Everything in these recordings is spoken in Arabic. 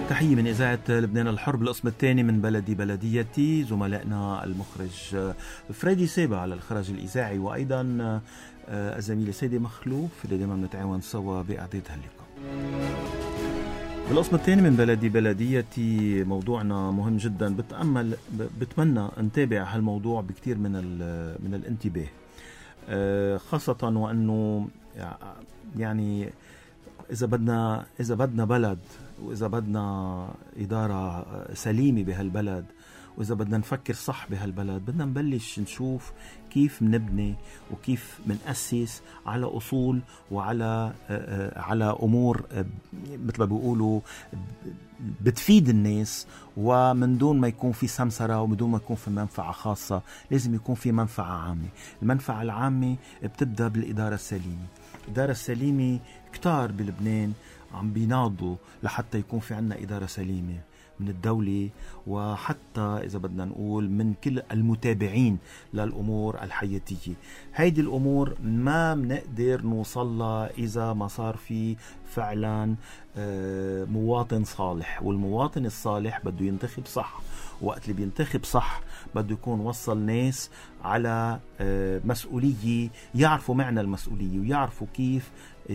تحية من إذاعة لبنان الحر بالقسم الثاني من بلدي بلديتي، زملائنا المخرج فريدي سيبا على الإخراج الإذاعي، وأيضا الزميلة سيدي مخلوف اللي دائما نتعاون سوا بإعداد هاللقاء. بالقسم الثاني من بلدي بلديتي موضوعنا مهم جدا، بتمنى نتابع هالموضوع بكتير من الانتباه، خاصة وأنه يعني إذا بدنا بلد، وإذا بدنا إدارة سليمة بهالبلد، وإذا بدنا نفكر صح بهالبلد، بدنا نبلش نشوف كيف منبني وكيف منأسس على أصول وعلى أمور مثل ما بيقولوا بتفيد الناس، ومن دون ما يكون في سمسرة ومن دون ما يكون في منفعة خاصة. لازم يكون في منفعة عامة. المنفعة العامة بتبدأ بالإدارة السليمة. الإدارة السليمة كتار بلبنان عم بيناضوا لحتى يكون في عنا إدارة سليمة من الدولة، وحتى إذا بدنا نقول من كل المتابعين للأمور الحياتية. هيدي الأمور ما بنقدر نوصلها إذا ما صار في فعلا مواطن صالح، والمواطن الصالح بده ينتخب صح. وقت اللي بينتخب صح بده يكون وصل ناس على مسؤولية، يعرفوا معنى المسؤولية ويعرفوا كيف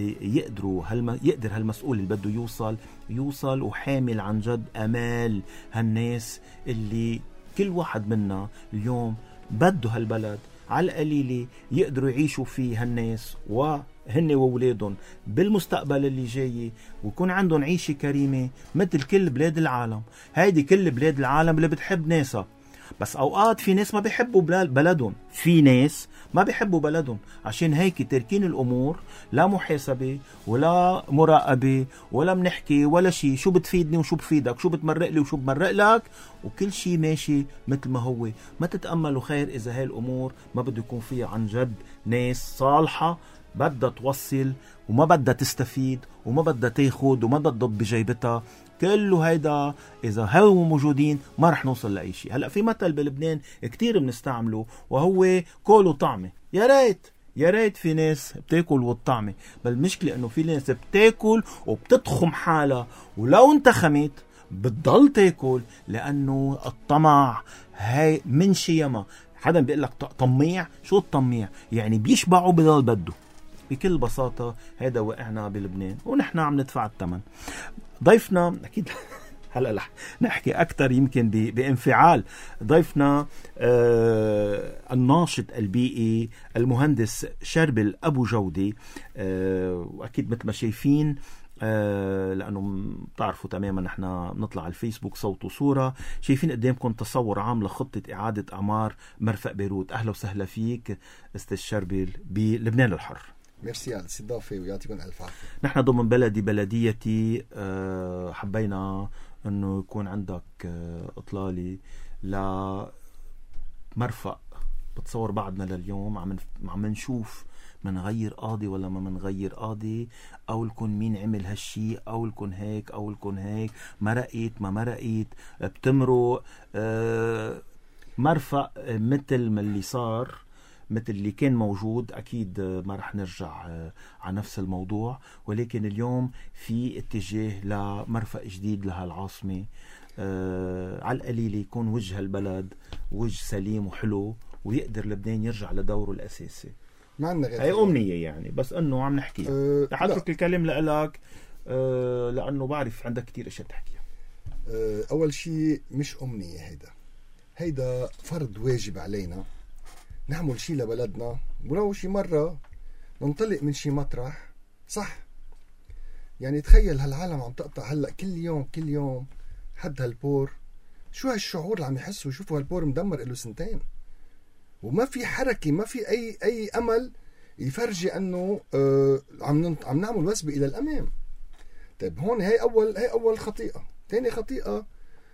يقدر هالمسؤول اللي بده يوصل وحامل عن جد أمال هالناس اللي كل واحد منا اليوم بده هالبلد على القليلة يقدروا يعيشوا فيه هالناس وهن وولادهم بالمستقبل اللي جاي، ويكون عندهم عيشة كريمة مثل كل بلاد العالم. هيدي كل بلاد العالم اللي بتحب ناسها، بس أوقات في ناس ما بيحبوا بلدهم، في ناس ما بيحبوا بلدهم، عشان هيك تركين الأمور لا محاسبة ولا مراقبة ولا منحكي ولا شيء، شو بتفيدني وشو بفيدك، شو بتمرق لي وشو بمرق لك، وكل شيء ماشي مثل ما هو. ما تتأملوا خير إذا هاي الأمور ما بده يكون فيها عن جد ناس صالحة بدها توصل وما بدها تستفيد وما بدها تاخد وما بدها تضب بجيبتها. كله هيدا إذا هو موجودين ما رح نوصل لأي شيء. هلأ في مثل بلبنان كتير بنستعمله وهو كول وطعمة. يا ريت في ناس بتاكل والطعمة، بل المشكلة انه في ناس بتاكل وبتضخم حالها، ولو انتخمت بتضل تاكل، لانه الطمع هاي من شيما. حدا بيقول لك طميع، شو الطميع؟ يعني بيشبعوا بضل بده. بكل بساطة هذا وقعنا بلبنان ونحن عم ندفع الثمن. ضيفنا أكيد هلأ رح نحكي أكتر يمكن بانفعال. ضيفنا الناشط البيئي المهندس شربل أبو جودي، وأكيد مثل ما شايفين لأنه بتعرفوا تماما نحن بنطلع على الفيسبوك صوت وصورة، شايفين قدامكم تصور عام لخطة إعادة أعمار مرفأ بيروت. أهلا وسهلا فيك أستاذ شربل بلبنان الحر. ميرسي على الاستضافة ويعطيكم ألف عافية. نحن ضمن بلدي بلديتي حبينا أنه يكون عندك إطلالي لمرفأ. بتصور بعدنا لليوم عم نشوف منغير قاضي ولا ما منغير قاضي، أو لكن مين عمل هالشي، أو لكن هيك أو لكن هيك، مرقيت ما مرقيت بتمرق مرفأ مثل ما اللي صار، مثل اللي كان موجود. أكيد ما رح نرجع على نفس الموضوع، ولكن اليوم في اتجاه لمرفأ جديد لهالعاصمة، على القليل يكون وجه البلد وجه سليم وحلو، ويقدر لبنان يرجع لدوره الأساسي. ما عندنا غير هي أمنية يعني، بس أنه عم نحكيها. رح أترك الكلام لك لأنه بعرف عندك كتير أشياء تحكيها. أول شيء مش أمنية، هيدا فرض واجب علينا نعمل شيء لبلدنا، ولو شي مرة ننطلق من شي مطرح صح. يعني تخيل هالعالم عم تقطع هلأ كل يوم حد هالبور، شو هالشعور اللي عم يحسوا يشوفوا هالبور مدمر له 2 سنين وما في حركة، ما في أي أمل يفرجي أنه عم نعمل وثبة إلى الأمام. طيب هون هي أول خطيئة. تاني خطيئة،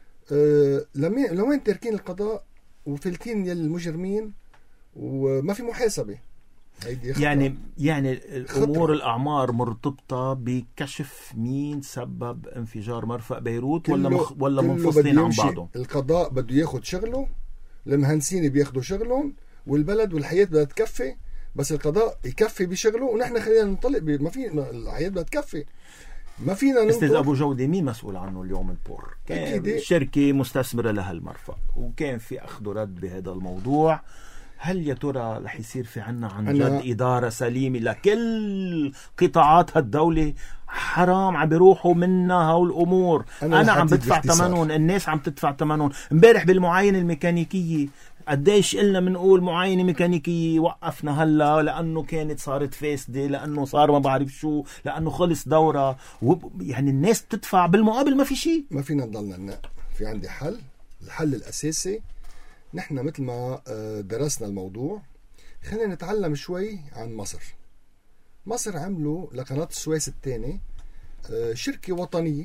لوين تركين القضاء وفلتين المجرمين وما في محاسبة. يعني الأمور الأعمار مرتبطة بكشف مين سبب انفجار مرفأ بيروت ولا منفصلين عن بعضهم. القضاء بده ياخد شغله، المهندسين بياخدوا شغلهم، والبلد والحياة بدها تكفي. بس القضاء يكفي بشغله ونحن خلينا ننطلق ما في الحياة بدها تكفي. ما فينا استاذ ننطر. ابو جوده مين مسؤول عنه اليوم البور؟ كان أكيد. شركه مستثمره لهالمرفأ وكان في اخذ ورد بهذا الموضوع. هل يا ترى رح يصير في عنا عن جد إدارة سليمة لكل قطاعات هالدولة؟ حرام عم بيروحوا منها هالأمور. أنا عم بدفع ثمنهم، الناس عم تدفع ثمنهم. امبارح بالمعاينة الميكانيكية قديش قلنا منقول معاينة ميكانيكية وقفنا هلا لأنه كانت صارت فاسدة، لأنه صار ما بعرف شو، لأنه خلص دورة يعني الناس بتدفع بالمقابل ما في شيء. ما فينا نضلنا في عندي حل. الحل الأساسي نحن مثل ما درسنا الموضوع، خلينا نتعلم شوي عن مصر. مصر عملوا لقناة السويس الثاني شركة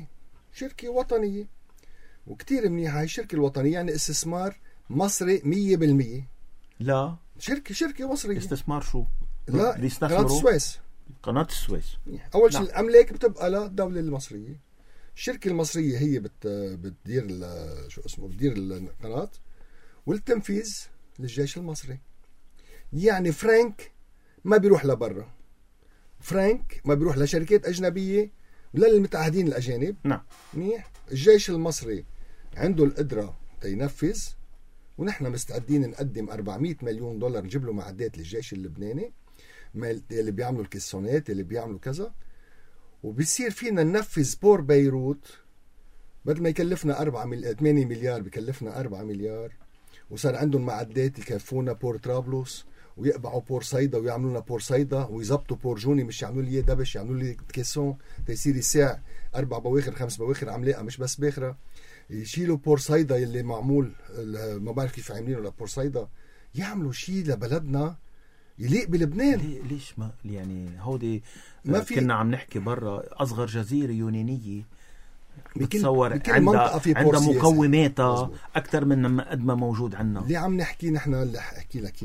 وطنية وكتير منيحة. هاي الشركة الوطنية يعني استثمار مصري 100%. لا شركة مصرية. استثمار شو؟ لا، قناة السويس. قناة السويس أول شيء الأملاك بتبقى للدولة المصرية. الشركة المصرية هي بتدير بتدير القناة، والتنفيذ للجيش المصري. يعني فرانك ما بيروح لبرا، فرانك ما بيروح لشركات أجنبية ولا للمتعهدين الأجانب. نعم. منيح. الجيش المصري عنده القدرة ينفذ، ونحن مستعدين نقدم 400 مليون دولار نجيب له معدات للجيش اللبناني اللي بيعملوا الكيسونات اللي بيعملوا كذا، وبيصير فينا ننفذ بور بيروت بدل ما يكلفنا 8 مليار بيكلفنا 4 مليار. وصار عندهم معدات يكفونا بور طرابلس، ويقبعوا بور صيدا ويعملوا لنا بور صيدا، ويزبطوا بور جوني مش يعملوا لي دبش، يعملوا لي كيسون تيصير الساعة 4 بواخر 5 بواخر عملاقة مش بس باخرة. يشيلوا بور صيدا اللي معمول ما بعرف كيف عاملينه لبور صيدا، يعملوا شيء لبلدنا يليق بلبنان. ليش ما يعني هودي ما في. كنا عم نحكي برا أصغر جزيرة يونانية بتصور عندها مقوماتها أكثر من قد ما موجود عنا. اللي عم نحكي نحن اللي أحكي لك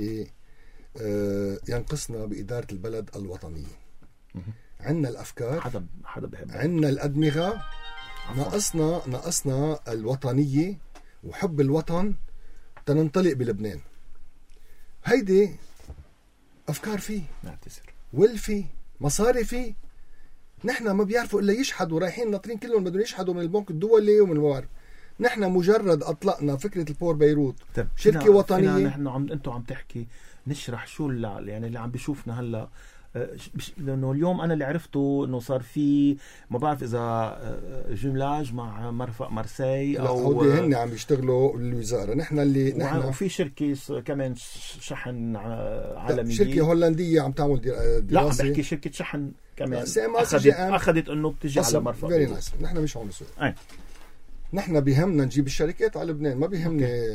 ينقصنا بإدارة البلد الوطنية. عندنا الأفكار، حدا بحب، عندنا الأدمغة، ناقصنا الوطنية وحب الوطن تننطلق بلبنان. هيدي أفكار فيه، نعتذر، والفي مصاري فيه. نحن ما بيعرفوا إلا يشحدوا، رايحين ناطرين كلهم بدهم يشحدوا من البنك الدولي ومن الموارد. نحن مجرد أطلقنا فكرة البور بيروت شركة وطنية. نحن أنتوا عم تحكي نشرح شو يعني اللي عم بيشوفنا هلا، لأنه اليوم أنا اللي عرفته إنه صار في ما بعرف إذا جملاج مع مرفأ مرسي أو هن عم يشتغلوا الوزارة. نحن وفي شركة كمان شحن عالمية، شركة هولندية عم تعمل دراسة. لا عم بحكي شركة شحن كمان أخذت إنه بتجي على مرفأ. نحن مش هون بسوق. نحن بيهمنا نجيب الشركات على لبنان، ما بيهمني.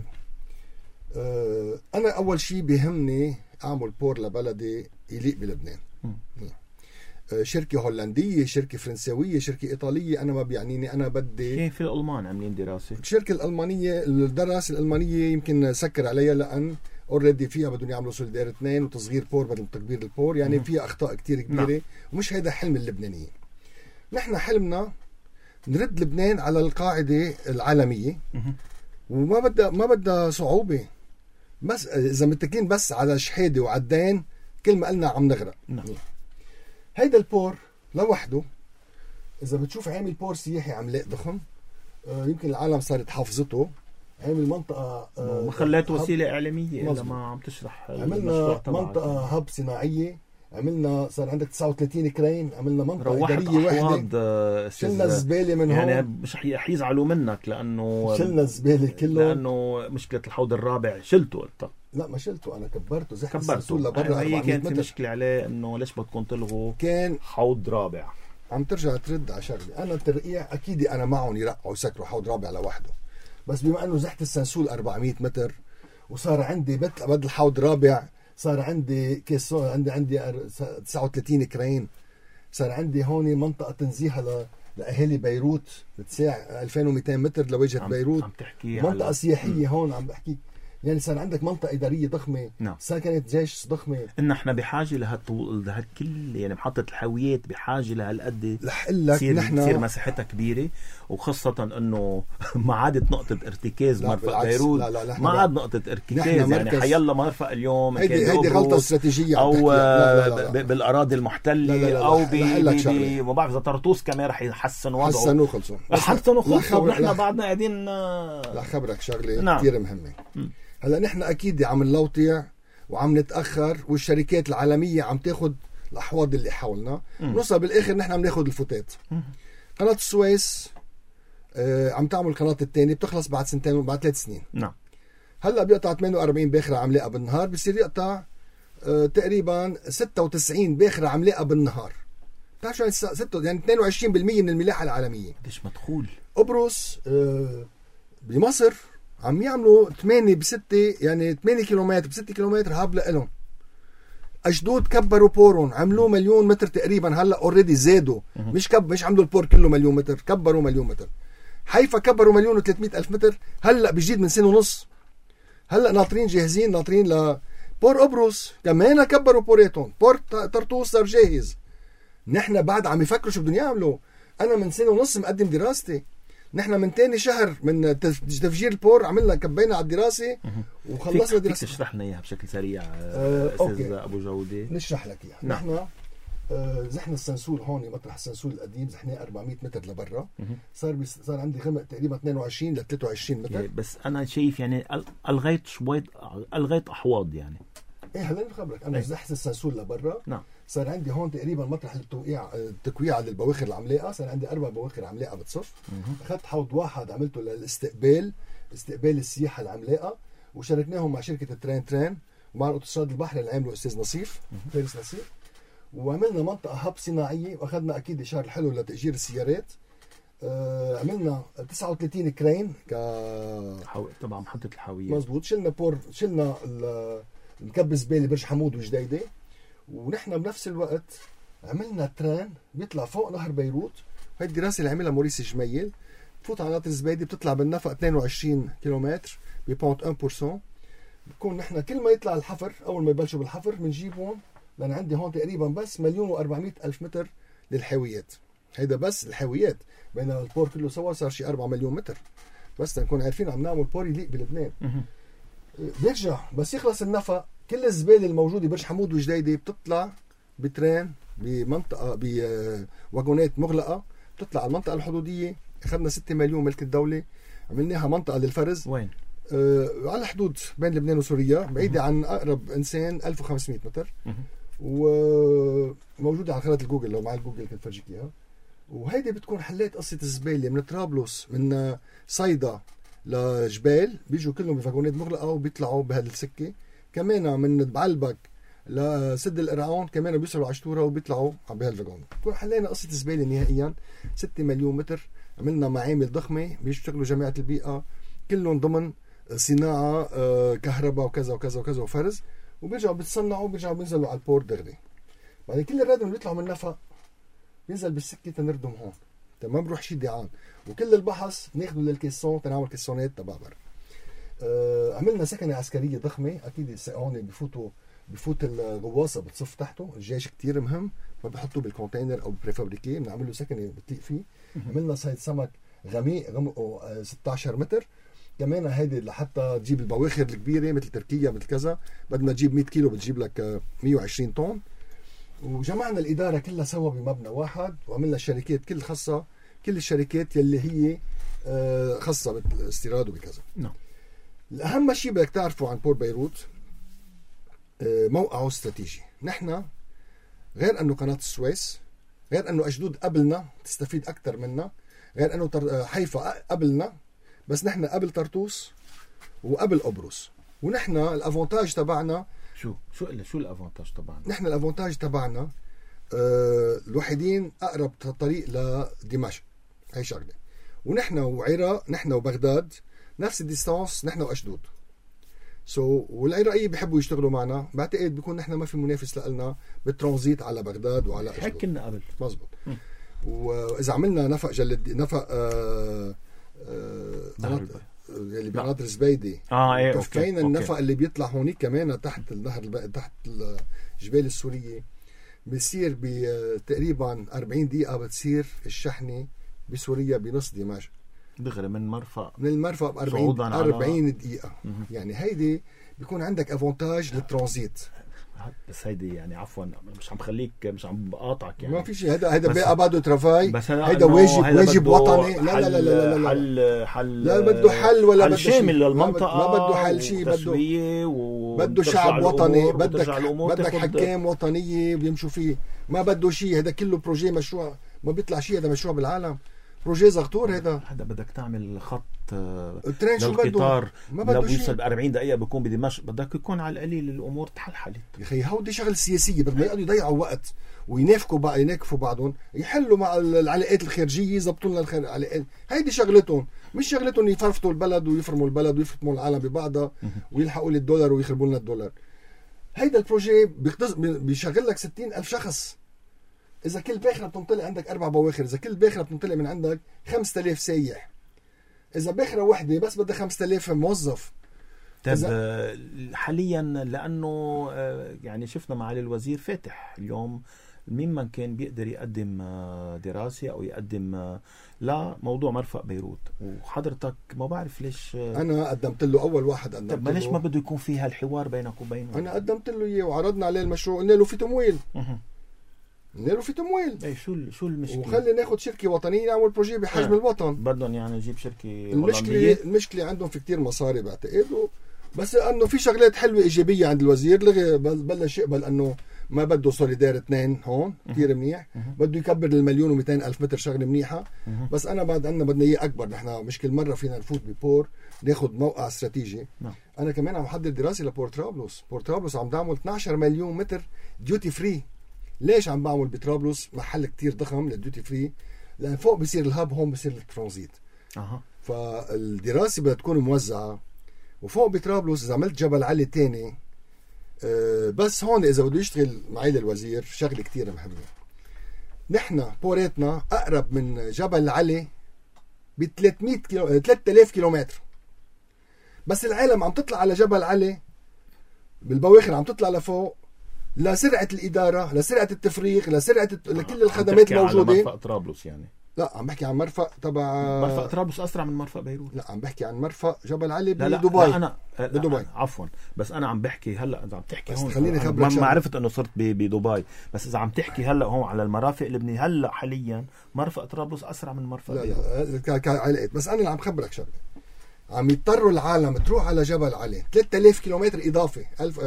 أنا أول شيء بيهمني أعمل بور لبلدي يليق بلبنان. شركة هولندية، شركة فرنسوية، شركة إيطالية، أنا ما بيعنيني. أنا بدي كيف الألمان عاملين دراسة. الشركة الألمانية، الدراسة الألمانية يمكن سكر عليها لأن أوريدي فيها بدهم يعملوا سوليدار 2 وتصغير بور بدل تكبير البور، يعني فيها أخطاء كتير كبيرة. ومش هيدا حلم اللبنانيين. نحن حلمنا نرد لبنان على القاعدة العالمية، وما بدها صعوبة. بس إذا متكين بس على شحادة وعدين كل ما قلنا عم نغرق. هيدا البور لوحده إذا بتشوف عامل بور سياحي عملاق ضخم، يمكن العالم صارت حافظته. عامل منطقة ما خلات وسيلة إعلامية إلا ما عم تشرح. عملنا منطقة هب صناعية، عملنا صار عندك 39 كرين، عملنا منطقة إدارية واحدة. شلنا الزبالة من يعني هون. مش حيزعلوا منك لأنه شلنا الزبالة كله، لأنه مشكلة الحوض الرابع شلته أنت. لا ما شلته، أنا كبرته زحت السنسول لبرا. هي كانت مشكلة عليه إنه ليش بدكم تلغوا كان حوض رابع. عم ترجع ترد على شغلي. أنا الترقيع أكيد أنا معهم يرقعوا ويسكروا حوض رابع لوحده، بس بما أنه زحت السنسول 400 متر وصار عندي بدل حوض رابع صار عندي كيسون، عندي 39 كرين، صار عندي هون منطقة تنزيهها لأهالي بيروت بتساع 2200 متر لوجهة بيروت. عم تحكي منطقة سياحية هون. عم بحكي يعني صار عندك منطقة إدارية ضخمة. نعم. سكنت جيش ضخمة. إن إحنا بحاجة لهالكل، يعني محطة الحاويات بحاجة لهالقد رح أقول لك تصير مساحتها كبيرة، وخاصة إنه ما عادت نقطة ارتكاز مرفق بيروت. ما عاد نقطة ارتكاز، يعني حيلا مرفق اليوم هيدي غلطة استراتيجية أو بالأراضي المحتلة أو ما بعرف إذا طرطوس كمان رح يحسن وضعه. حسنوا خلصوا ونحن بعدنا قاعدين. لا خبرك شغلة كتير مهمة. هلا نحن أكيد عم نلوطع وعم نتأخر، والشركات العالمية عم تاخد الأحواض اللي حولنا، نوصل بالآخر نحن عم ناخد الفتات. قناة السويس عم تعمل القناة الثانية بتخلص بعد 2 بعد 3 سنين. نعم. هلا بيقطع 48 باخرة عملاقة بالنهار، بصير يقطع تقريبا 96 باخرة عملاقة بالنهار. بتعرف شو يعني 22% من الملاحة العالمية. ليش مدخول؟ قبرص بمصر عم يعملوا 8 ب6، يعني 8 كيلومتر ب6 كيلومتر هاب لهم. أشدود كبروا بورون، عملوه 1,000,000 متر تقريبا. هلا اوريدي زادوا، مش عملوا البور كله 1,000,000 متر، كبروا 1,000,000 متر. حيفا كبروا 1,300,000 متر، هلا بجديد من سنة ونص. هلا ناطرين جاهزين، ناطرين بور قبرص كمان كبروا بوريتهم. بور طرطوس صار جاهز. نحن بعد عم يفكروا شو بدهم يعملوا. انا من سنة ونص مقدم دراستي. نحن من تاني شهر من تفجير البور عملنا كبينا على الدراسة وخلصنا دراسة. فيك تشرح لنا اياها بشكل سريع استاذ ابو جودة؟ نشرح لك اياها. نحن زحنا السنسول هون مطرح السنسول القديم، زحناه 400 متر لبرا. صار عندي غمق تقريبا 22 ل 23 متر. بس انا شايف يعني الغيت شوي، الغيت احواض يعني. ايه هلا بخبرك انا زحت السنسول لبرا. نعم. صار عندي هون تقريبا مطرح التكويع للبواخر العملاقه، صار عندي 4 بواخر عملاقه بتصف. اخذت حوض واحد عملته للاستقبال، استقبال السياحه العملاقه، وشاركناهم مع شركه ترين ومع الاقتصاد البحري اللي عمله استاذ نصيف فارس نصيف. وعملنا منطقه هب صناعيه، واخذنا اكيد اشاره حلو لتاجير السيارات. عملنا 39 كرين طبعا محطه الحاويه. مزبوط. شلنا مكب زباله برج حمود وجديده. ونحن بنفس الوقت عملنا تران بيطلع فوق نهر بيروت. هاي الدراسة اللي عملها موريس جميل. بفوت على ناطر الزبيدي، بتطلع بالنفق 22 كيلومتر ببونت 1%. بكون نحن كل ما يطلع الحفر، أول ما يبلشوا بالحفر بنجيبهم، لأن عندي هون تقريبا بس 1,400,000 متر للحاويات. هيدا بس الحاويات، بين البور كله سوا صار شي 4 مليون متر. بس نكون عارفين عم نعمل بور يليق بلبنان. بيرجع بس يخلص النفق، كل الزبالة الموجودة برج حمود وجديدة بتطلع بترين بمنطقة بواجونات مغلقة، بتطلع على المنطقة الحدودية. أخذنا 6 مليون ملك الدولة، عملناها منطقة للفرز. وين؟ على حدود بين لبنان وسوريا، بعيدة عن أقرب إنسان 1500 متر. وموجودة على قناة الجوجل، لو مع الجوجل كنت فرجيك إياها. وهيدي بتكون حليت قصة الزبالة من طرابلس، من صيدا لجبال، بيجوا كلهم بفاجونات مغلقة وبيطلعوا بهذه السكة. كمان من بعلبك لسد القرعون كمان بيوصلوا عشتورة وبيطلعوا بهالفاجون. كون حلينا قصة الزبالة نهائيا. 6 مليون متر. عملنا معامل ضخمة بيشتغلوا جماعة البيئة، كلهم ضمن صناعة كهرباء وكذا وكذا وكذا وفرز. وبيرجعوا بيتصنعوا، بيرجعوا بينزلوا على البور دغري. بعدين كل الردم اللي بيطلعوا من النفق بينزل بالسكة تنردم هون. ما بروح شي دعان. وكل البحث ناخده للكيسون تنعمل كيسونات تبع برا. عملنا سكنة عسكرية ضخمة. أكيد هون بفوت الغواصة بتصف تحته. الجيش كتير مهم، ما بحطوه بالكونتينر أو بريفابريكي، بنعمل له سكنة بتطيق فيه. عملنا صيد سمك غميق غمقه 16 متر. كمان هيدي لحتى تجيب البواخر الكبيرة مثل تركيا مثل كذا، بدل ما تجيب 100 كيلو بتجيب لك 120 طن. وجمعنا الإدارة كلها سوا بمبنى واحد، وعملنا الشركات كل الشركات يلي هي خاصة بالاستيراد وبكذا. الأهم شيء بدك تعرفوا عن بور بيروت موقعه استراتيجي. نحن غير أنه قناة السويس، غير أنه أشدود قبلنا تستفيد أكثر منا، غير أنه حيفا قبلنا، بس نحن قبل طرطوس وقبل قبرص. ونحن الأفونتاج تبعنا شو الأفونتاج تبعنا؟ نحن الأفونتاج تبعنا الوحيدين أقرب طريق لدمشق. هاي شغلة. ونحن وعراق، نحن وبغداد نفس الديستانس، نحن وأشدود. والعراقية بيحبوا يشتغلوا معنا. بعتقد بيكون نحن ما في منافس لنا بالترانزيت على بغداد وعلى أشدود. هيك كنا قبل. مزبوط. وإذا عملنا نفق اللي بناطر زبيدي ايه كفينا النفق اللي بيطلع هونيك كمان تحت النهر تحت الجبال السورية بيصير بتقريبا 40 دقيقة بتصير الشحنة بسوريا بنص دمشق دغري من المرفأ ب 40 دقيقة. يعني هيدي بيكون عندك افونتاج للترانزيت. بس هيدي يعني عفوا مش عم خليك مش عم بقاطعك يعني ما في شيء. هذا بقى بعده ترافاي. هيدا واجب وطني. لا لا لا لا لا حل لا بده حل ولا بده شامل للمنطقة. ما بده حل شيء. بده شعب وطني. بدك حكام وطنية بيمشوا فيه. ما بده شيء. هذا كله بروجي مشروع ما بيطلع شيء. هذا مشروع بالعالم. بروجي زغطور. هذا بدك تعمل خط الترين شو بده لو بيوصل ب 40 دقيقة بيكون بدمشق. بدك يكون على القليل الأمور تحلحلت يا أخي. هودي شغل سياسية. بدهم يقعدوا يضيعوا وقت وينافقوا بعضهم. يحلوا مع العلاقات الخارجية. يزبطوا لنا العلاقات. هيدي شغلتهم. مش شغلتهم يفرفتوا البلد ويفرموا البلد ويفرموا العالم ببعضها ويلحقوا لي الدولار ويخربوا لنا الدولار. هيدا البروجي بيشغل لك 60,000 شخص. إذا كل باخرة بتنطلق عندك 4 بواخر. إذا كل باخرة بتنطلق من عندك 5000 سايح. إذا باخرة واحدة بس بدها 5000 موظف. طيب حاليا لأنه يعني شفنا معالي الوزير فاتح اليوم مين من كان بيقدر يقدم دراسة أو يقدم لموضوع مرفأ بيروت. وحضرتك ما بعرف ليش أنا قدمت له أول واحد. قدمت طب ليش ما بده يكون فيها الحوار بينك وبينه؟ أنا قدمت له إياه وعرضنا عليه المشروع. قلنا له في تمويل. اي شو المشكله؟ وخلي ناخذ شركه وطنيه نعمل بروجي بحجم الوطن. بدهم يعني نجيب شركه المشكله عندهم في كتير مصاري بعتقد. بس انه في شغلات حلوه ايجابيه عند الوزير. لغي بلش يقبل انه ما بده سوليدار 2 هون كتير منيح. بده يكبر ل1,200,000 متر. شغله منيحه. بس انا بعد عندنا بدنا اياه اكبر. نحن مش كل مره فينا نفوت ببور ناخذ موقع استراتيجي. انا كمان عم حضر دراسه لبورت طرابلس. بورت طرابلس عم تعمل 12 مليون متر ديوتي فري. ليش عم بعمل بطرابلس محل كتير ضخم للديوتي فري؟ لأن فوق بيصير الهاب هون بيصير الترانزيت. فالدراسة بدها تكون موزعة. وفوق بطرابلس إذا عملت جبل علي تاني بس هون إذا بده يشتغل معالي الوزير شغلة كتير مهمة. نحن بوريتنا أقرب من جبل علي ب 3000 كيلومتر. بس العالم عم تطلع على جبل علي بالبواخر عم تطلع لفوق لسرعة الإدارة لسرعة التفريغ لسرعة لكل الخدمات الموجودة. مرفأ طرابلس يعني؟ لا عم بحكي عن مرفأ تبع مرفأ طرابلس أسرع من مرفأ بيروت. لا عم بحكي عن مرفأ جبل علي بدبي. لا أنا بدبي عفوا. بس أنا عم بحكي هلا إذا عم تحكي هون خليني خبرك ما عرفت إنه صرت بدبي. بس إذا عم تحكي هلا هون على المرافق اللبنانية هلا حاليا مرفأ طرابلس أسرع من مرفأ بيروت. لا كعلاقات. بس أنا اللي عم خبرك شغلة. عم يضطروا العالم تروح على جبل علي 3000 كيلومتر إضافي.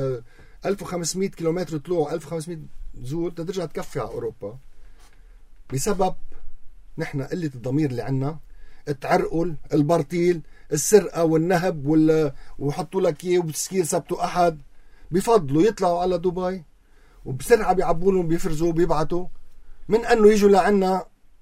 1500 كيلومتر طلوع 1500 نزول ترجع تكفي على أوروبا بسبب نحن قلة الضمير اللي عنا. التعرقل البرطيل السرقة والنهب وحطوا لك اياه وبتسكير سبت وأحد. بفضلوا يطلعوا على دبي وبسرعة بيعبولهم بيفرزوا بيبعتوا من أنه يجوا لعنا.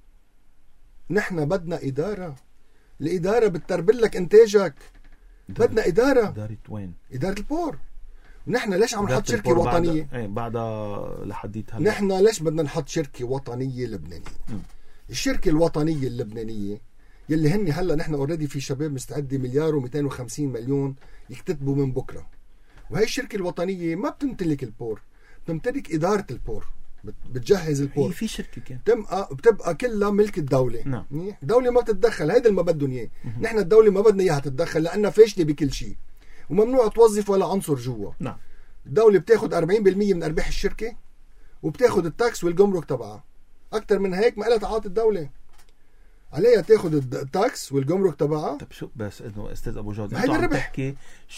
نحن بدنا إدارة. الإدارة بتربل لك إنتاجك. بدنا إدارة. إدارة وين؟ إدارة البور. نحن ليش عم نحط شركة وطنية؟ بعدها لحديت هلا. نحن ليش بدنا نحط شركة وطنية لبنانية؟ الشركة الوطنية اللبنانية يلي هن هلا نحن اوريدي في شباب مستعدة 1,250,000,000 يكتتبوا من بكرة. وهي الشركة الوطنية ما بتمتلك البور. بتمتلك إدارة البور. بتجهز البور. هي في شركة كان بتبقى كلها ملك الدولة. نعم. الدولة ما بتتدخل. هيدا اللي ما بدهم اياه. نحن الدولة ما بدنا اياها تتدخل لأنها فاشلة بكل شيء. وممنوع توظف ولا عنصر جوا. نعم. الدولة بتاخد 40% من أرباح الشركة وبتاخد التاكس والجمرك تبعها. أكتر من هيك ما لها تعاطي الدولة. عليها تاخد التاكس والجمرك تبعها. طب شو بس انه استاذ ابو جود هيدا عم الربح. تحكي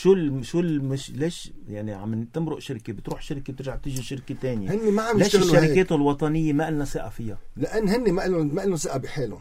مش ليش يعني عم تمرق شركه بتروح شركه بترجع بتيجي شركه ثانيه. هن ما عم ليش يشتغلوا الشركات هيك؟ الوطنيه ما لنا ثقه فيها؟ لان هن ما لهم ثقه بحالهم.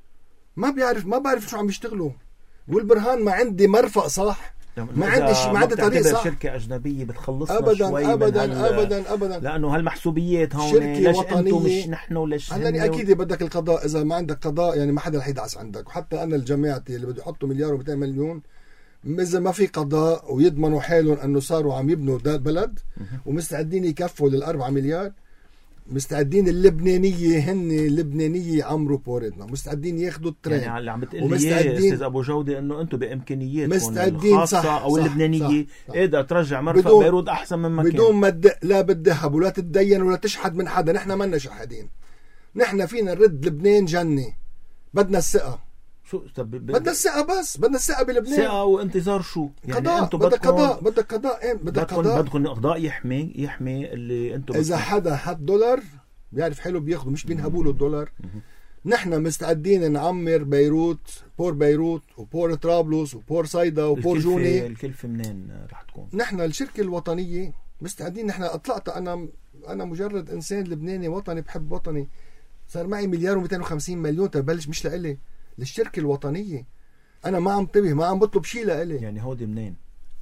ما بعرف شو عم يشتغلوا. والبرهان ما عندي مرفق صح. ما عندي طريق صح. شركه اجنبيه بتخلصنا ابدا شوي ابدا لانه هالمحسوبيات هون شركة ليش وطنية. انتم مش نحن وليش هلا اكيد بدك القضاء. اذا ما عندك قضاء يعني ما حدا رح يدعس عندك. وحتى انا الجماعتي اللي بده يحطوا 1,200,000,000 اذا ما في قضاء ويضمنوا حالهم انه صاروا عم يبنوا بلد ومستعدين يكفوا لل4 مليار مستعدين اللبنانيه هن اللبنانيه يعمروا بوردنا، مستعدين ياخذوا الترين. يعني اللي عم بتقول لي اياه استاذ ابو جوده انه انتم بامكانياتكم مستعدين الخاصه او اللبنانيه اقدر ترجع مرفق بيروت احسن من مكان بدون ما لا بالذهب ولا تتدين ولا تشحد من حدا. نحن ما لنا شحادين، نحن فينا نرد لبنان جنه. بدنا الثقه. بدنا الثقه، بس بدنا الثقه بلبنان. ثقه وانتظار شو؟ يعني قضاء. انتم بدك قضاء. بدك قضاء. بدك قضاء. بدكم قضاء يحمي اللي انتم اذا حدا حط دولار بيعرف حلو بياخده، مش بينهبوا له الدولار. نحن مستعدين نعمر بيروت، بور بيروت وبور طرابلس وبور صيدا وبور جوني. الكلفة منين رح تكون؟ نحن الشركة الوطنية مستعدين. نحن اطلعت انا مجرد انسان لبناني وطني بحب وطني، صار معي $1,250 مليون تبلش مش لإلي، للشركة الوطنية. انا ما عم طبه، ما عم بطلب شيء لإلي. يعني هودي منين؟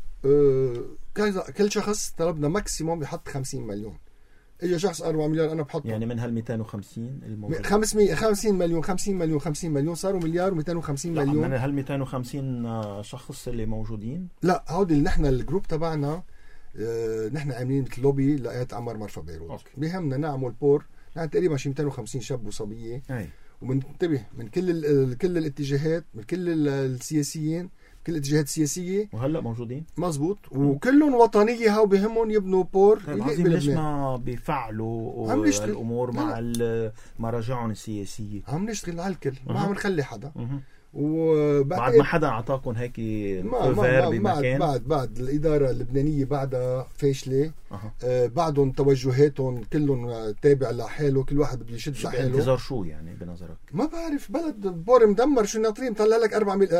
كل شخص طلبنا ماكسيموم يحط 50 مليون. اجى شخص 4 مليار انا بحطه. يعني من هال 250 الموجود 50 مليون 50 مليون 50 مليون صاروا $1,250 مليون. من هال 250 شخص اللي موجودين؟ لا هودي اللي نحن الجروب تبعنا نحن عاملين مثل لوبي لقيت عمر مرفأ بيروت. بيهمنا نعمل بور. نحن تقريبا شي 250 شاب وصبيه، ومنتبه من كل الاتجاهات، من كل السياسيين، كل الاتجاهات السياسيه وهلا موجودين مزبوط، وكلهم وطنيه هاو بهمهم يبنوا بور. عظيم. ليش ما بيفعلوا الامور مع مراجعهم السياسيه؟ عم نشتغل على الكل، ما عم نخلي حدا. بعد ما حدا اعطاكم هيك فير بمكان؟ بعد الاداره اللبنانيه بعدها فاشله. بعدهم توجهاتهم كلهم تابع لحاله، كل واحد بده يشد لحاله. انتظار شو يعني بنظرك؟ ما بعرف، بلد بور مدمر. شو ناطرين؟ طلع لك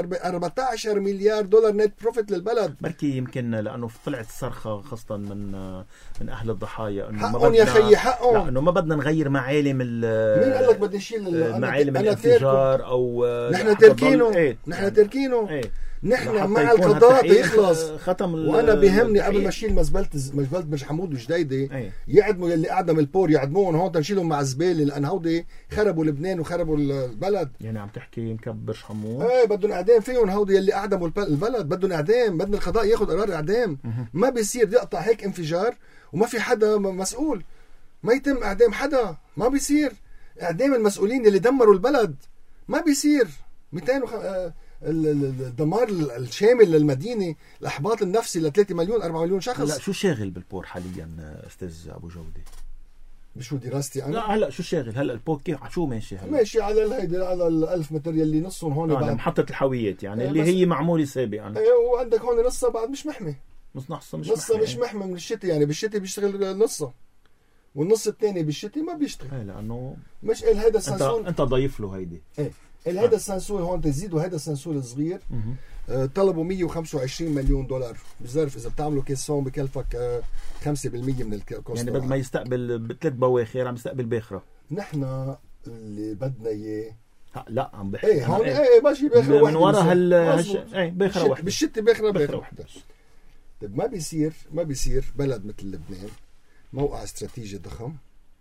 14 مليار دولار نت بروفيت للبلد. بركي يمكن لانه طلعت الصرخه خاصه من اهل الضحايا انه حقهم يا خيي، حقهم. لا انه ما بدنا نغير معالم مين قال لك بدي اشيل معالم الانفجار او نحن تركينه. نحن تركينه. نحن مع القضاء يخلص. ختم. وانا بيهمني قبل ما اشيل مزبله مش حمود وجديدي يعدموا يلي اعدم البور، يعدموهم هون تنشيلهم مع الزباله، لان هودي خربوا لبنان وخربوا البلد. يعني عم تحكي مكبر حمود؟ بدهم اعدام فيهم هودي يلي اعدموا البلد، بدهم اعدام. بدنا القضاء ياخذ قرار اعدام. ما بيصير يقطع هيك انفجار وما في حدا مسؤول. ما يتم اعدام حدا، ما بيصير اعدام المسؤولين اللي دمروا البلد. ما بيصير. 200 الدمار الشامل للمدينة، الإحباط النفسي ل 3 مليون 4 مليون شخص. لا شو شاغل بالبور حاليا استاذ ابو جودة؟ بشو دراستي انا؟ لا هلا شو شاغل هلا البور؟ كيف شو ماشي هلا؟ ماشي على الهيدي، على ال1000 متر يلي نصهم هون بعد محطة الحاويات يعني اللي هي معمولة سابقا. وعندك هون نصها بعد مش محمي. نصها مش محمي من الشتاء. يعني بالشتاء بيشتغل نصها، والنص الثاني بالشتاء ما بيشتغل. لانه مش هيدا السنسول انت ضايف له هيدي. هذا السنسول هون تزيد، وهذا السنسول الصغير طلبوا $125 مليون بظرف. اذا بتعملوا كيسون بكلفك 5% من الكوست. يعني بدل ما يستقبل 3 بواخر عم يستقبل باخره. نحن اللي بدنا اياه لا عم بحكي هون ماشي باخره واحده من ورا باخره واحده بالشتي، باخره واحده. طيب ما بيصير بلد مثل لبنان موقع استراتيجي ضخم.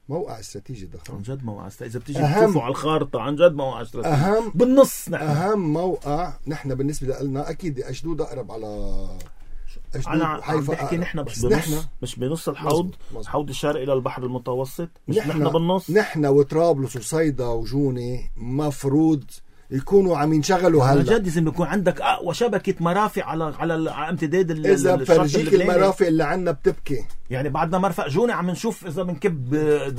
عن جد موقع استراتيجي. اذا بتيجي تشوفوا على الخارطه عن جد موقع استراتيجي بالنص. نحن اهم موقع نحن بالنسبه لنا اكيد اشدود اقرب على انا عم بحكي نحن مش بنص الحوض. حوض الشرقي للبحر المتوسط، مش نحن بالنص. نحن وطرابلس وصيدا وجوني مفروض يكونوا عم ينشغلوا هلا. جد لازم يكون عندك اقوى شبكه مرافق على امتداد اذا بفرجيك المرافق اللي عندنا بتبكي. يعني بعدنا مرفق جوني عم نشوف اذا بنكب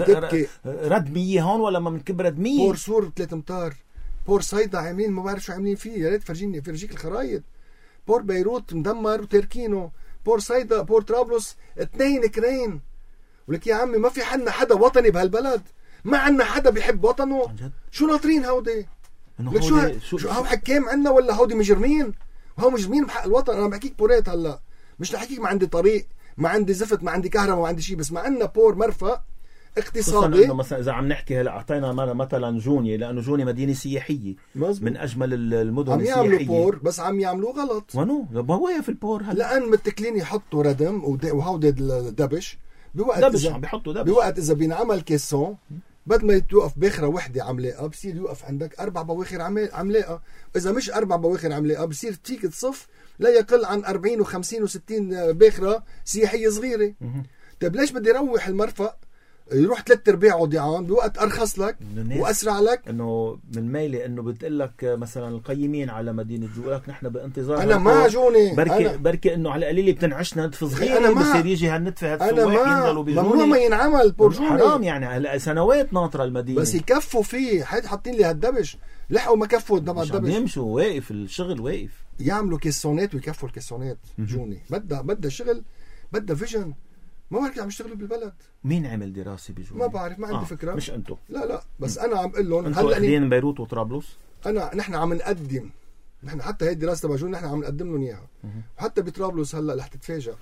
رد مية هون ولا ما بنكب رد مية. بور سور 3 امتار. بور صيدا عاملين ما بعرف شو عاملين فيه. يا ريت فرجيك الخرايط. بور بيروت مدمر وتركينه. بور صيدا، بور طرابلس 2 كرين. ولك يا عمي ما في عنا حدا وطني بهالبلد. ما عنا حدا بيحب وطنه. شو ناطرين هودي؟ شو هاو حكام عنا ولا هودي مجرمين؟ وهو مجرمين بحق الوطن. انا بحكيك بورات هلا، مش لحكيك ما عندي طريق، ما عندي زفت، ما عندي كهرباء، ما عندي شيء، بس ما عندنا بور مرفأ اقتصادي. مثلا اذا عم نحكي هلا اعطينا مثلا جوني، لانه جوني مدينه سياحيه مزبوط. من اجمل المدن عم السياحيه. عم يعملوا بور بس عم يعملوه غلط. ونو هو في البور هلا لان متكلين يحطوا ردم وهودي الدبش بوقت عم بيحطوا دبش. بوقت اذا بينعمل كيسون بدل ما يتوقف باخره وحده عملاقه بصير يوقف عندك 4 بواخر عملاقه. اذا مش 4 بواخر عملاقه بصير فيك تصف لا يقل عن 40 و50 و60 باخره سياحيه صغيره. طيب ليش بدي روح المرفأ يروح 3/4 ضيعان بوقت ارخص لك واسرع لك. انه من ميلة انه بتقول لك مثلا القيمين على مدينه جوي لك نحن بانتظار انا ما جوني بركي انه على القليله بتنعشنا ندفع صغيره بصير يجي هالندفه هالسواق ينزلوا بيجوني. ممنوع ما ينعمل بورجوني، حرام يعني. هلا سنوات ناطره المدينه بس يكفوا فيه. حاطين لي هالدبش لحقوا ما كفوا تبع الدبش، مش يمشوا واقف الشغل واقف. يعملوا كيسونات ويكفوا الكيسونات. جوني بدها شغل، بدها فيجن. ما بعرف عم يشتغلوا بالبلد. مين عمل دراسه بجوني؟ ما بعرف، ما عندي فكره. مش انتو؟ لا بس انا عم اقول لهم هلا اخذين بيروت وطرابلس. نحن عم نقدم، نحن حتى هي الدراسه تبع جوني نحن عم نقدم لهم اياها. وحتى بطرابلس هلا رح تتفاجئ،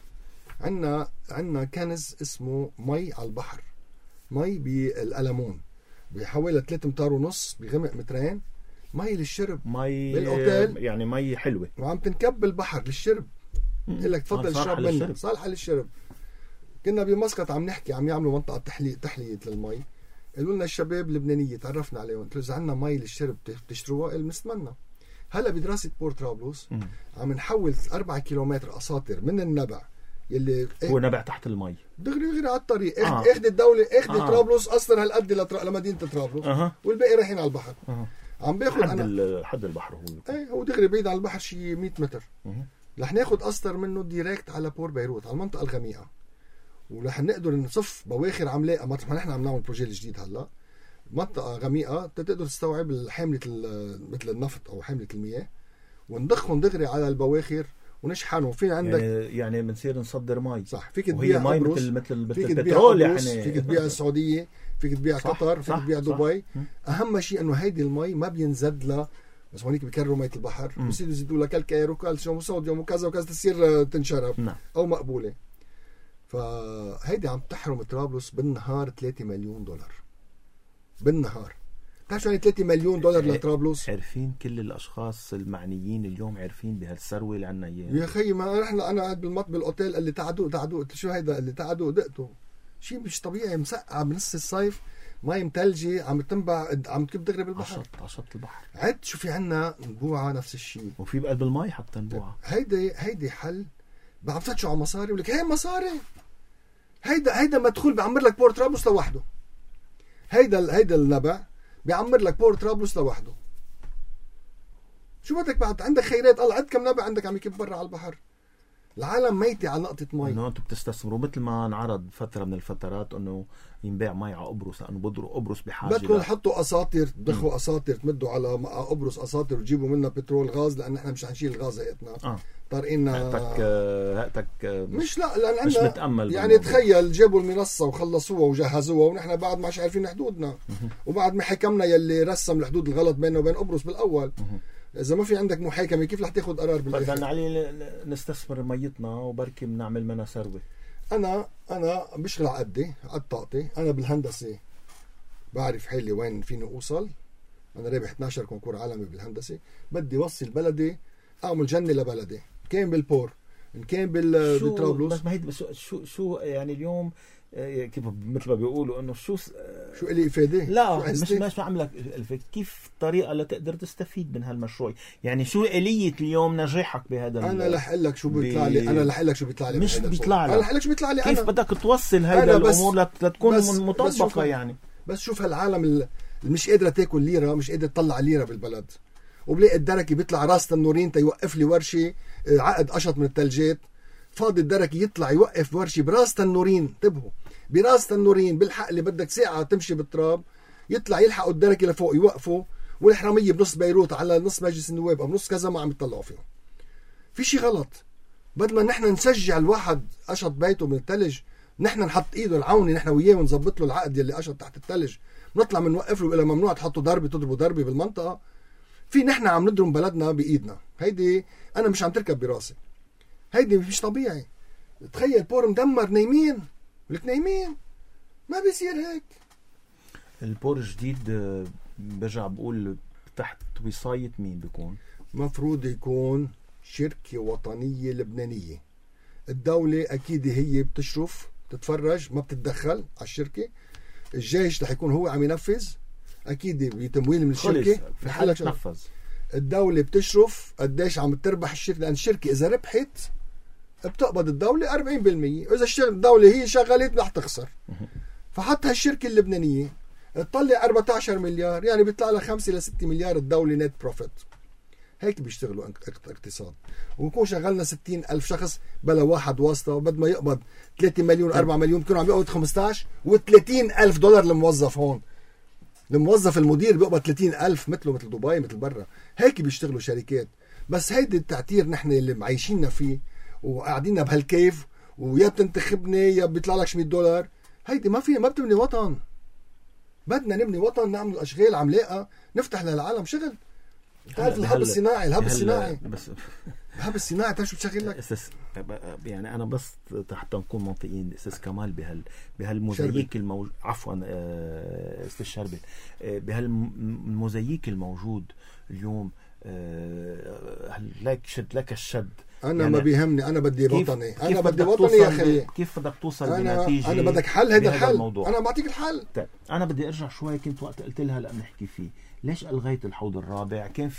عندنا كنز اسمه مي على البحر، مي بالقلمون بحوالي 3.5 أمتار بغمق 2 متر، مي للشرب، مي بالاوتيل يعني مي حلوه وعم تنكب بالبحر للشرب. بقول لك تفضل اشرب منه، صالحه للشرب. كنا بمسقط عم نحكي، عم يعملوا منطقه تحليه للمي. قالوا لنا الشباب اللبنانيه تعرفنا عليهم، قلت له اذا عندنا مي للشرب بتشتروها؟ قال بنستمنى. هلا بدراسه بورت طرابلس عم نحول 4 كيلومتر اساطر من النبع يلي هو نبع تحت المي دغري على الطريق. اخذ الدوله طرابلس اصلا هالقد لمدينه طرابلس والباقي رايحين على البحر. عم باخذ حد البحر هو هو دغري بعيد عن البحر شي 100 متر. رح ناخذ قسطر منه ديريكت على بور بيروت على المنطقه الغميقه، ورح نقدر نصف بواخر عملاقه. مطرح ما نحن عم نعمل بروجي الجديد هلا منطقه غميقه تقدر تستوعب حامله مثل النفط او حامله المياه، وندخهم دغري على البواخر ونشحنهم. في عندك يعني بنصير نصدر مي. صح، فيك تبيع مي مثل البترول يعني. فيك تبيع السعوديه، فيك تبيع قطر، فيك تبيع دبي. اهم شيء انه هيدي المي ما بينزد لها، بس هونيك بيكرروا مية البحر بصيروا يزيدوا لها كالكير وكالسيوم وصوديوم وكذا وكذا تصير تنشرب او مقبوله. فهيدي عم تحرم طرابلس بالنهار 3 مليون دولار بالنهار. بتعرف شو يعني 3 مليون دولار لطرابلس؟ عارفين كل الاشخاص المعنيين اليوم عارفين بهالثروه اللي عنا اياها يا خيي. ما رحنا انا قاعد بالاوتيل اللي تعدوا قلت شو هيدا اللي تعدوا دقته شيء مش طبيعي. مسقع بنص الصيف، مي متلجه عم تنبع، عم تكب دغري بالبحر على شط البحر. عد شو في عنا نبوعه نفس الشيء، وفي بقلب المي حتى نبوعه. هيدي حل. عم تفتشوا على مصاري ولك هي مصاري. هيدا مدخول بيعمر لك بورت طرابلس لوحده. هيدا النبع بيعمر لك بورت طرابلس لوحده. شو بدك بعد؟ عندك خيرات الله، عد كم نبع عندك عم يكب برا على البحر. العالم ميتة على نقطة مي. انه انتم بتستثمروا مثل ما انعرض فترة من الفترات انه ينباع مي على قبرص، لانه بدروا قبرص بحاجة. بدكم تحطوا اساطر، تدخلوا اساطر تمدوا على قبرص اساطر وتجيبوا منها بترول غاز، لان احنا مش حنشيل الغاز هيئتنا. طارقينا هاتك مش لا، لان مش متأمل يعني بالموضوع. تخيل جابوا المنصة وخلصوها وجهزوها ونحن بعد ما مش عارفين حدودنا وبعد ما حكمنا يلي رسم الحدود الغلط بيننا وبين قبرص بالاول. اذا ما في عندك محاكمه كيف رح تاخذ قرار بالاخر؟ بدنا علي نستثمر ميتنا وبركي بنعمل منها ثروه. انا بشتغل على قدي، على طاقتي. انا بالهندسه بعرف حالي وين فيني اوصل. انا رابح 12 كونكور عالمي بالهندسه. بدي وصل بلدي، اعمل جنه لبلدي، كان بالبور ان كان بالطرابلس. بس ما هي شو يعني اليوم كيف مثل ما بيقولوا انه شو لي افاده؟ لا مش عم لك كيف الطريقه لتقدر تستفيد من هالمشروع. يعني شو آلية اليوم نجاحك بهذا؟ انا رح اقول لك شو بيطلع لي. انا رح اقول لك شو بيطلع لي. مش بيطلع لك، انا رح اقول لك شو بيطلع لي. كيف بدك توصل هيدا الامور لتكون مطبقه يعني. بس شوف هالعالم اللي مش قادره تاكل ليره، مش قادره تطلع ليره بالبلد، وبلاقي الدركي بيطلع راس النورين تيوقف لي ورشه عقد قشط من الثلجات. فاضي الدركي يطلع يوقف ورشه براس النورين. انتبهوا، براس النورين بالحق اللي بدك ساعه تمشي بالتراب، يطلع يلحقوا الدركي لفوق يوقفوا، والحراميه بنص بيروت على نص مجلس النواب او نص كذا ما عم يطلعوا فيهم. في شيء غلط. بدل ما نحن نشجع الواحد قشط بيته من الثلج، نحن نحط ايده العوني نحن وياه ونظبط له العقد يلي قشط تحت الثلج، نطلع بنوقف له. إلا ممنوع تحطوا ضربه، تضربوا ضربه بالمنطقه. في نحن عم ندرم بلدنا بايدنا. هيدي انا مش عم تركب براسي، هيدي مش طبيعي. تخيل بور مدمر، نايمين ولك نايمين، ما بيصير هيك. البور الجديد برجع بقول تحت وصاية مين بيكون؟ مفروض يكون شركة وطنية لبنانية. الدولة أكيد هي بتشرف تتفرج، ما بتتدخل على الشركة. الجيش رح يكون هو عم ينفذ أكيد بتمويل من الشركة في حالة تنفذ. الدولة بتشرف قديش عم تربح الشركة، لأن الشركة إذا ربحت بتقبض الدولة 40%، وإذا الدولة هي شغلت رح تخسر. فحط هالشركه اللبنانيه تطلع 14 مليار، يعني بيطلع لها 5 ل 6 مليار الدولة نت بروفيت. هيك بيشتغلوا اقتصاد. ونكون شغلنا 60,000 شخص بلا واحد واسطة، وبد ما يقبض 3 مليون 4 مليون بيكونوا عم يقبض 15 و30,000 دولار الموظف هون. الموظف المدير بيقبض 30,000 مثله مثل دبي مثل برا. هيك بيشتغلوا شركات. بس هيدي التعتير نحن اللي معيشيننا فيه وقاعدين بهالكيف، ويا بتنتخبني يا بيطلع لك 100 دولار. هيدي ما فيها، ما بتبني وطن. بدنا نبني وطن، نعمل اشغال عملاقه، نفتح للعالم شغل. بتعرف الهب الصناعي، الهب الصناعي بس الهب الصناعي تعرف شو بتشغل لك؟ يعني انا بس حتى نكون منطقيين، استاذ كمال بهالموزاييك الموجود، عفوا استاذ شربل، بهالموزاييك الموجود اليوم، لك الشد. انا يعني ما بيهمني، انا بدي وطني، انا بدي وطني يا اخي. كيف بدك توصل بنتيجه؟ انا بدك حل، هذا الحل الموضوع. انا بعطيك الحل. طيب انا بدي ارجع شوي، كنت وقت قلت لها هلا بنحكي فيه، ليش الغيت الحوض الرابع؟ كان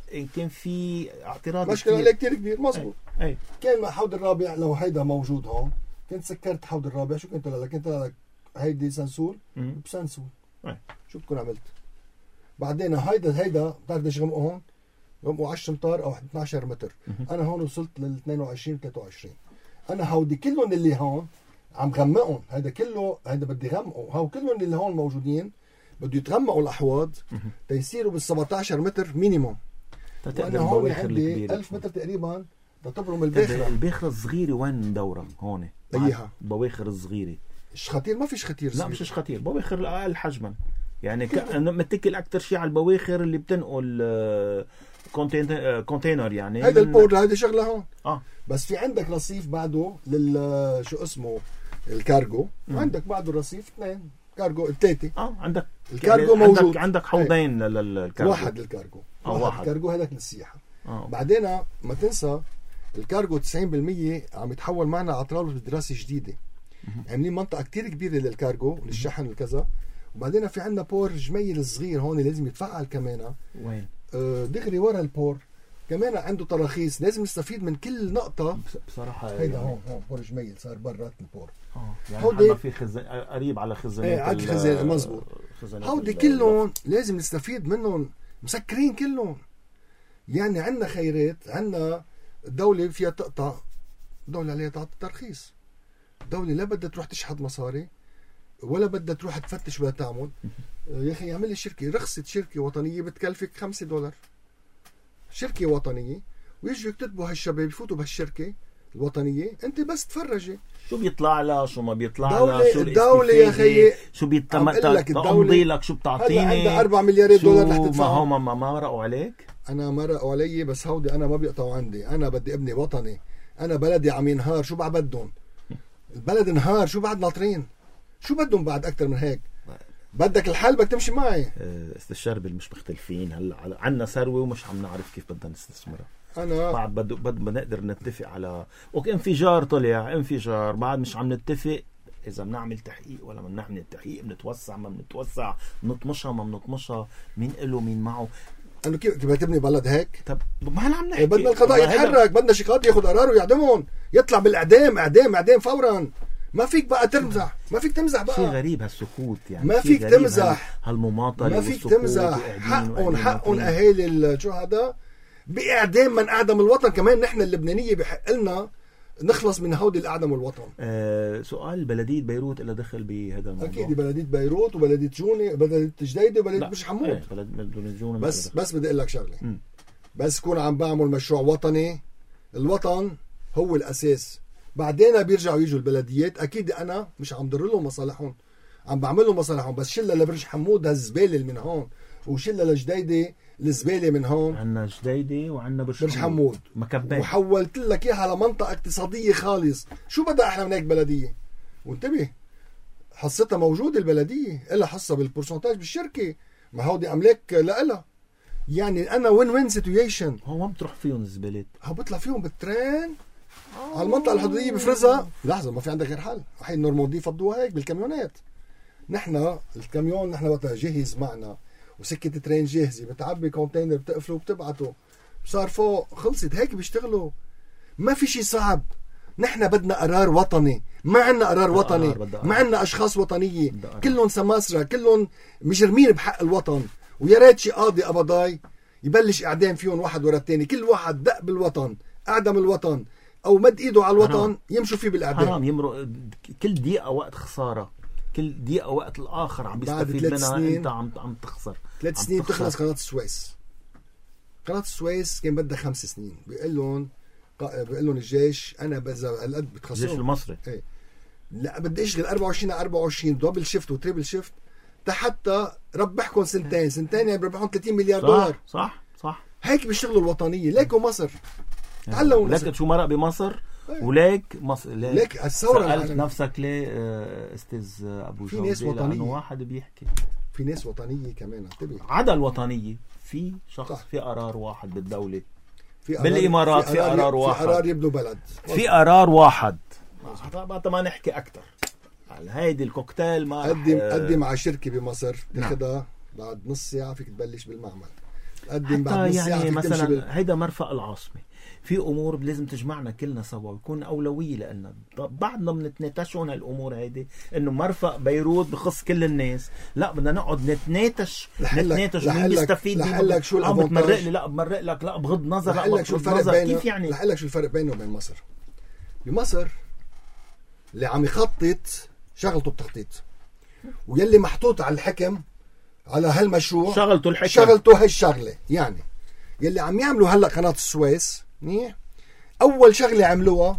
في اعتراض مشكله عليه كثير كبير. مزبوط. أي. كان الحوض الرابع لو هيدا موجود هون كنت سكرت الحوض الرابع. شو كنت لك؟ كنت لك هيدي سنسول بسنسول. شو بتكون عملت؟ بعدين هيدا بتعرف ليش غمقوا هون؟ غمقوا 10 امتار او 12 متر. انا هون وصلت لل 22 23. انا هودي كلهم اللي هون عم غمقهم، هيدا كله هيدا بدي غمقه. هو كلهم اللي هون موجودين بده يتغمقوا الاحواض تيصيروا بال 17 متر مينيموم. وانا هون عندي 1000 متر تقريبا تبرم الباخره. الباخره الصغيره وين ندورها هون؟ ايها البواخر الصغيره. خطير؟ ما فيش خطير لا مش خطير، بواخر الاقل حجما، يعني متكل اكثر شيء على البواخر اللي بتنقل كونتينر. يعني هيدا البورد، هيدا شغله هون. بس في عندك رصيف بعده شو اسمه الكارجو، وعندك بعده رصيف 2 كارجو 3. عندك الكارجو يعني موجود. عندك حوضين للكارجو. واحد للكارجو، واحد كارجو هذاك للسياحه. بعدين ما تنسى الكارجو 90% عم يتحول معنا على طاوله دراسه جديده. عاملين منطقه كتير كبيره للكارجو للشحن والكذا. وبعدين في عندنا بور جميل الصغير هون لازم يتفعل كمان. وين؟ دغري ورا البور كمان عنده تراخيص، لازم نستفيد من كل نقطه. بصراحه هيدا يعني هون بور جميل صار برات البور. يعني هودي في قريب على خزانات. على خزانات. مزبوط. هودي كلهم لازم نستفيد منهم، مسكرين كلهم. يعني عندنا خيرات، عندنا الدوله فيها تقطع، الدوله عليها تعطي ترخيص. الدوله لا بدها تروح تشحت مصاري ولا بدها تروح تفتش ولا تعمل. يا اخي اعمل لي شركه، رخصه شركه وطنيه بتكلفك $5. شركه وطنيه، ويجوا يكتبوا هالشباب يفوتوا بهالشركه الوطنيه، انت بس تفرجي شو بيطلع لها شو ما بيطلع لها، شو الدوله يا اخي شو تمضي لك، شو بتعطيني. عندها 4 مليار دولار رح تدفعهم. ما مرقوا عليك. انا مرقوا علي، بس هودي انا ما بيقطعوا عندي. انا بدي ابني وطني. انا بلدي عم ينهار، شو بعد بدهم؟ البلد انهار، شو بعد ناطرين؟ شو بدهم بعد اكثر من هيك؟ بدك الحل بدك تمشي معي. استاذ شربل مش مختلفين. هلا عندنا ثروه ومش عم نعرف كيف بدنا نستثمرها. انا بعد بدنا نقدر نتفق على انفجار طلع انفجار، بعد مش عم نتفق اذا بنعمل تحقيق ولا ما بنعمل التحقيق، بنتوسع ما بنتوسع، بنطمشها ما بنطمشها، مين له مين معه. انه كيف بدك تبني بلد هيك؟ طب ما هلا عم نحكي بدنا القضاء يتحرك، بدنا شي قاضي ياخذ قرار ويعدمهم، يطلع بالاعدام، اعدام فورا. ما فيك بقى تمزح، ما فيك تمزح بقى. شيء غريب هالسكوت يعني، ما فيك تمزح هالمماطله، ما فيك تمزح. حقهم اهالي الشهداء باعدام من اعدم الوطن. كمان نحن اللبنانيه بحق لنا نخلص من هودي الاعدم الوطن. سؤال، بلديه بيروت اللي دخل بهذا الموضوع؟ اكيد بلديه بيروت وبلديه جوني، بلديه جديده وبلديه مش حمود. بس بدي اقول لك شغله. بس كون عم بعمل مشروع وطني، الوطن هو الاساس. بعدين بيرجعوا يجوا البلديات. اكيد انا مش عم ضر لهم مصالحهم، عم بعمل لهم مصالحهم. بس شله لبرج حمود هالزباله من هون، وشله لجديده الزباله من هون. عندنا جديده وعندنا برج حمود مكبين، وحولت لك اياها لمنطقه اقتصاديه خالص. شو بدها احنا من هيك بلديه؟ وانتبه، حصتها موجوده البلديه، لها حصه بالبورسنتاج بالشركه، ما هودي املاك لها. يعني انا وين سيتويشن. هو ما بتروح فيهم الزبالات، هو بيطلع فيهم بالترين على المنطقه الحدوديه بفرزها. لحظه، ما في عندك غير حل. الحين نورماندي فضوها هيك بالكاميونات. نحن الكاميون نحن وقتها جاهز معنا وسكه ترين جاهزه، بتعبي كونتينر بتقفله وبتبعته، صار فوق، خلصت. هيك بيشتغلوا، ما في شيء صعب. نحن بدنا قرار وطني، ما عندنا قرار وطني، ما عندنا اشخاص وطنيه، كلهم سماسرة، كلهم مجرمين بحق الوطن. ويا ريت شي قاضي قبضاي يبلش اعدام فيهم واحد ورا الثاني، كل واحد دق بالوطن، اعدم الوطن او مد ايده على الوطن يمشوا فيه بالاعدام. حرام يمرق كل دقيقه وقت خساره، كل دقيقه وقت الاخر عم بيستفيد منها، انت عم تخسر. 3 سنين بتخلص قناه السويس. قناه السويس كان بدها 5 سنين. بيقول لهم الجيش انا بذا هالقد بتخسروا الجيش المصري ايه لا بدي اشتغل 24 على 24 دبل شيفت وتريبل شيفت حتى ربحكم سنتين يعني بربحهم 30 مليار دولار. صح هيك بيشتغلوا الوطنيه. ليكوا مصر تعلموا لك شو مرق بمصر وليك مصر ليك الثوره. سألت نفسك ليه استاذ ابو جودي؟ في ناس وطنيه، لانه واحد بيحكي في ناس وطنيه كمان. انتبه، عدا الوطنيه في شخص صح. في قرار واحد بالدوله، في بالامارات في قرار واحد، في قرار يبنوا بلد، في قرار واحد. ما نحكي اكثر هيدي الكوكتيل. ما قدم على شركه بمصر تاخذها بعد نص ساعه فيك تبلش بالمعمل. قدم بعد نص ساعه يعني مثلا هيدا مرفق العاصمه. في امور لازم تجمعنا كلنا سوا ويكون اولويه لنا. بعدنا بنتناقشون هالامور هيدي، انه مرفق بيروت بخص كل الناس. لا بدنا نقعد نتناقش مين بيستفيد. لحلك شو الافونتاج؟ بتمرق لي، لا بمرق لك، لا بغض نظر، لا لحلك شو الفرق بينه. كيف يعني؟ لحلك شو الفرق بينه وبين مصر. بمصر اللي عم يخطط شغلته التخطيط، ويلي محطوط على الحكم على هالمشروع شغلته الحكم، شغلته هالشغله. يعني يلي عم يعملوا هلا قناه السويس منيح، اول شغله عملوها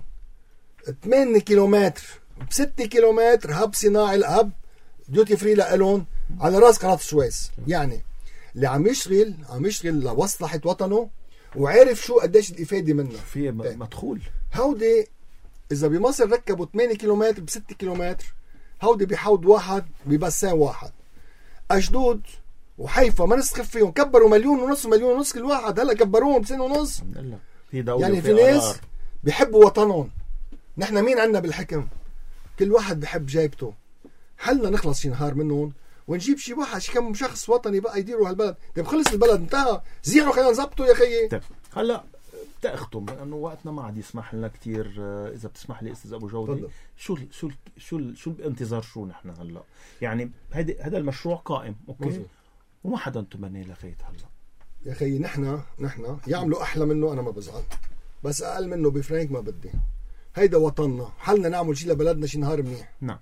8 كيلومتر ب6 كيلومتر هب صناعي، الهب ديوتي فري لهم على راس قناه السويس. يعني اللي عم يشتغل لمصلحه وطنه وعارف شو قديش الافاده منه في مدخول. هودي اذا بمصر ركبوا 8 كيلومتر ب6 كيلومتر، هودي بحوض واحد ببسان واحد. اشدود وحيفا ما نسخف فيهم، كبروا 1.5 مليون كل واحد، هلا كبروهم بسنة ونص. يعني في ناس بيحبوا وطنهم. نحن مين عنا بالحكم؟ كل واحد بيحب جايبته. حلنا نخلص شي نهار منهم ونجيب شي واحد شي كم شخص وطني بقى يديروا هالبلد. طيب خلص البلد انتهى، زيعوا خلينا نظبطه يا خيي. هلا تأختم لأنه وقتنا ما عاد يسمح لنا كتير. إذا بتسمح لي أستاذ أبو جودي، شو الانتظار؟ شو نحن هلا يعني هذا المشروع قائم أوكي وما حدا تمنى لغاية هلا. يا خيي نحن يعملوا أحلى منه أنا ما بزعل، بس أقل منه بفرانك ما بدي. هيدا وطننا، حلنا نعمل شي لبلدنا شي نهار منيح. نعم.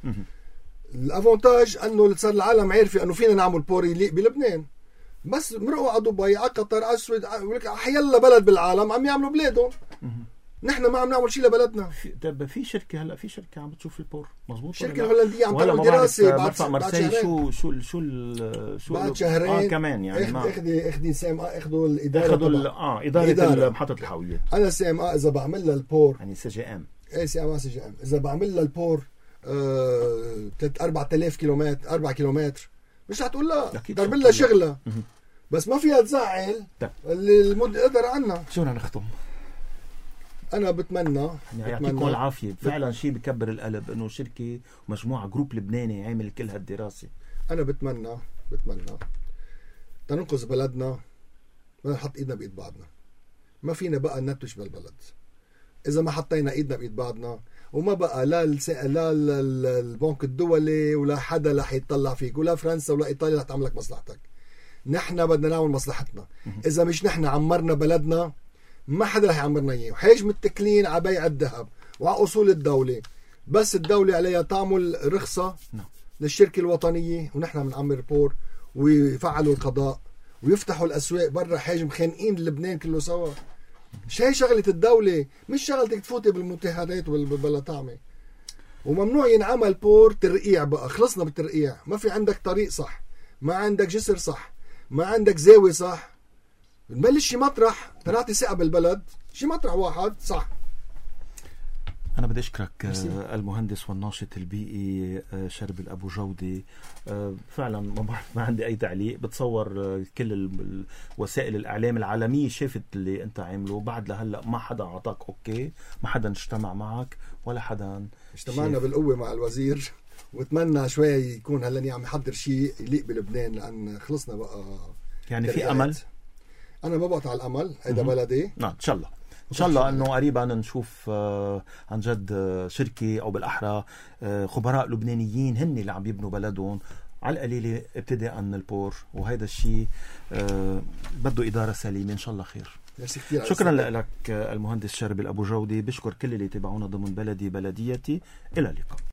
الافونتاج انه صار العالم عارفه انه فينا نعمل بور يليق بلبنان. بس مرقوا على دبي، على قطر، على السويد، حيلا بلد بالعالم عم يعملوا بلادهم. نحن ما عم نعمل شيء لبلدنا. طيب في شركه هلا، في شركه عم بتشوف البور مظبوط؟ الشركه الهولنديه عم تعمل دراسه مرفق مرسي. شو بعد شهرين كمان يعني ما اخذي سام اخذوا الاداره، اداره محطه الحاويات. انا سام اذا بعمل لها البور يعني سي جي ام، اي سام سي جي ام، اذا بعمل لها البور 4000 كيلومتر 4 كيلومتر مش هتقول لا ضرب لها شغله، بس ما فيها تزعل اللي قدر عنا. شو بدنا نختم؟ انا بتمنى يعطيكم العافيه. فعلا شيء بكبر القلب انه شركه مجموعه جروب لبناني عامل كل هالدراسه. انا بتمنى تنقذ بلدنا، بدنا نحط ايدنا بايد بعضنا. ما فينا بقى ننتش بالبلد اذا ما حطينا ايدنا بايد بعضنا، وما بقى لا البنك الدولي ولا حدا رح يطلع فيك، ولا فرنسا ولا ايطاليا رح تعمل لك مصلحتك. نحن بدنا نعمل مصلحتنا. اذا مش نحن عمرنا بلدنا ما حدا رح يعمرنا اياه. وحيج متكلين على بيع الذهب وعلى اصول الدوله، بس الدوله عليها تعمل رخصه للشركه الوطنيه، ونحن بنعمر بور ويفعلوا القضاء ويفتحوا الاسواق برا. حيج مخانقين لبنان كله سوا. مش هي شغله الدوله، مش شغلتك تفوتي بالمتاهات وبالطعمه. وممنوع ينعمل بور ترقيع بقى. خلصنا بالترقيع. ما في عندك طريق صح، ما عندك جسر صح، ما عندك زاويه صح. بنبلش شي مطرح تنعطي ثقه بالبلد، شي مطرح واحد صح. أنا بدي أشكرك المهندس والناشط البيئي شربل أبو جودي. فعلا ما عندي أي تعليق. بتصور كل وسائل الإعلام العالمية شافت اللي أنت عامله. بعد لهلأ ما حدا عطاك أوكي، ما حدا اجتمع معك ولا حدا. اجتمعنا بالقوة مع الوزير، واتمنى شوي يكون هلا عم يحضر شيء يليق بلبنان، لأن خلصنا بقى. يعني في أمل. أنا ما بقطع الأمل. هيدا بلدي. نعم إن شاء الله إن شاء الله أنه قريبا نشوف عن جد شركة أو بالأحرى خبراء لبنانيين هن اللي عم يبنوا بلدهم على القليلة ابتداء من البور، وهذا الشيء بده إدارة سليمة. إن شاء الله خير. شكرا لك المهندس شربل أبو جودي. بشكر كل اللي تابعونا ضمن بلدي بلديتي. إلى اللقاء.